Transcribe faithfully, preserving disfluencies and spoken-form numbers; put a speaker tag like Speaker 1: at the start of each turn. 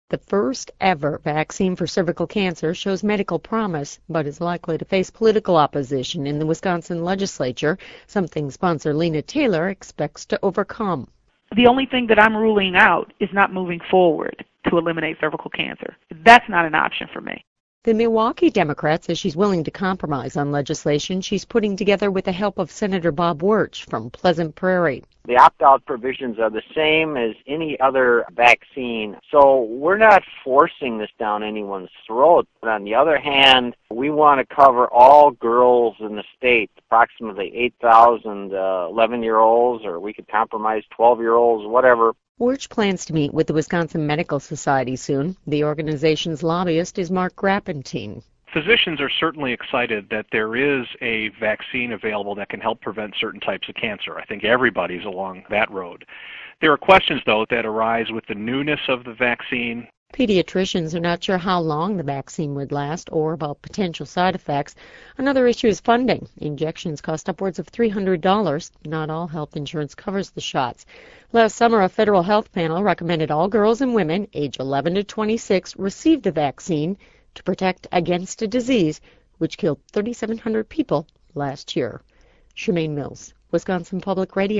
Speaker 1: The first ever vaccine for cervical cancer shows medical promise, but is likely to face political opposition in the Wisconsin legislature, something sponsor Lena Taylor expects to overcome.
Speaker 2: The only thing that I'm ruling out is not moving forward to eliminate cervical cancer. That's not an option for me.
Speaker 1: The Milwaukee Democrat says she's willing to compromise on legislation she's putting together with the help of Senator Bob Wirtz from Pleasant Prairie.
Speaker 3: The opt-out provisions are the same as any other vaccine, so we're not forcing this down anyone's throat. But on the other hand, we want to cover all girls in the state, approximately eight thousand uh, eleven-year-olds, or we could compromise twelve-year-olds, whatever.
Speaker 1: Wirtz plans to meet with the Wisconsin Medical Society soon. The organization's lobbyist is Mark Grappentine.
Speaker 4: Physicians are certainly excited that there is a vaccine available that can help prevent certain types of cancer. I think everybody's along that road. There are questions, though, that arise with the newness of the vaccine.
Speaker 1: Pediatricians are not sure how long the vaccine would last or about potential side effects. Another issue is funding. Injections cost upwards of three hundred dollars. Not all health insurance covers the shots. Last summer, a federal health panel recommended all girls and women age eleven to twenty-six receive the vaccine to protect against a disease which killed three thousand seven hundred people last year. Shemaine Mills, Wisconsin Public Radio.